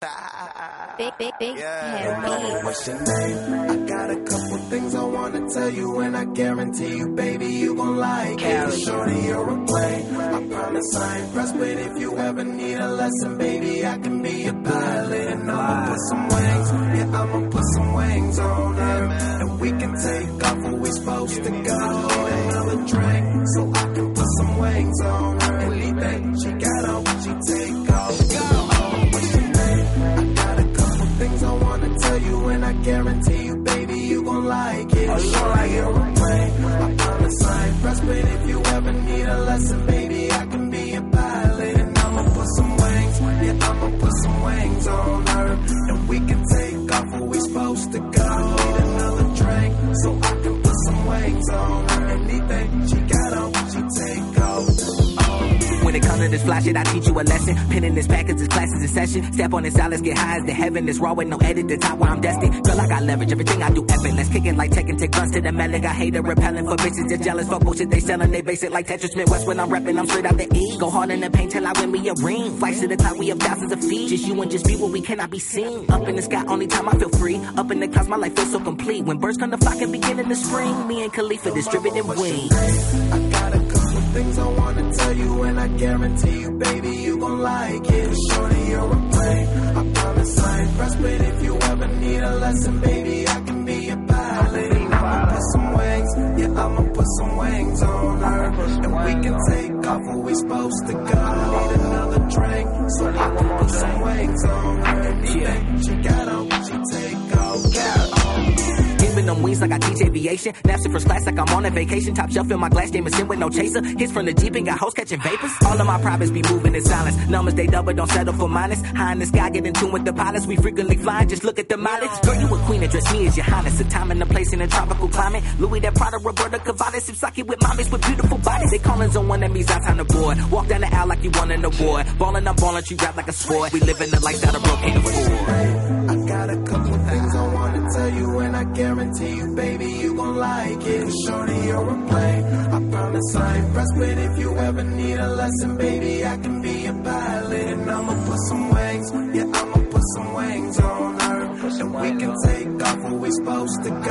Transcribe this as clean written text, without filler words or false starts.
Big head. What's your name? I got a couple things I wanna tell you, and I guarantee you, baby, you gon' like it. Shorty, you're a play. I promise I ain't pressed, but if you ever need a lesson, baby, I can be a pilot. And I'ma put some wings, yeah, I'ma put some wings on her, and we can take off where we supposed to go. Another drink, so I can put some wings on her. Anything she got on, she take off. What's your name? I got a couple things I wanna tell you, and I guarantee you, baby, you gon' like it. Shorty, you're a play. I promise I ain't pressed, but if you ever need a lesson, baby, I can be a pilot. And I'ma put some wings, yeah, I'ma put some wings on her, and we can take off where we supposed to go. Need another drink, so I can put some wings on her. Anything she got on, she take off. When it comes to this fly shit, I teach you a lesson. Pinning this package, this class is in session. Step on this let's get high as the heaven. It's raw with no edit, the top where I'm destined. Girl, I got leverage, everything I do epic. Let's kick it like Tekken, take guns to the melon. I hate it, repellent for bitches just jealous. Fuck bullshit they sellin', they base it like Tetris Smith West. When I'm reppin', I'm straight out the E. Go hard in the paint till I win me a ring. Flights to the top, we have thousands of feet. Just you and just me, where we cannot be seen. Up in the sky, only time I feel free. Up in the clouds, my life feels so complete. When birds come to flock and begin in the spring, me and Khalifa distributing wings. I got a couple things I wanna tell you, and I guarantee you, baby, you gon' like it. Shorty, you're a play. I promise I ain't pressed, but if you ever need a lesson, baby, I can be a pilot. And I'ma put some wings, yeah, I'ma put some wings on her, and we can take off where we supposed to go. Need another drink, so I can put some wings on her. Anything she got on, she take off. Giving them wings like I teach aviation. Naps in first class like I'm on a vacation. Top shelf in my glass game is in with no chaser. Hits from the Jeep and got hoes catching vapors. All of my privates be moving in silence. Numbers they double, don't settle for minus. High in the sky, get in tune with the pilots. We frequently flying, just look at the mileage. Girl, you a queen, address me as your highness. The time and the place in a tropical climate. Louis that Prada, Roberta Cavalli. Sipsaki with mommies with beautiful bodies. They callin' on one that means out on the board. Walk down the aisle like you won an award. Ballin', I'm ballin', you rap like a sport. We live in the lifestyle the broke can't afford. I got a couple things I wanna tell you, and I guarantee you, baby, you gon' like it. Shorty, you're a play. I promise I ain't pressed, but if you ever need a lesson, baby, I can be a pilot. And I'ma put some wings, yeah, I'ma put some wings on her, and we can take off where we supposed to go.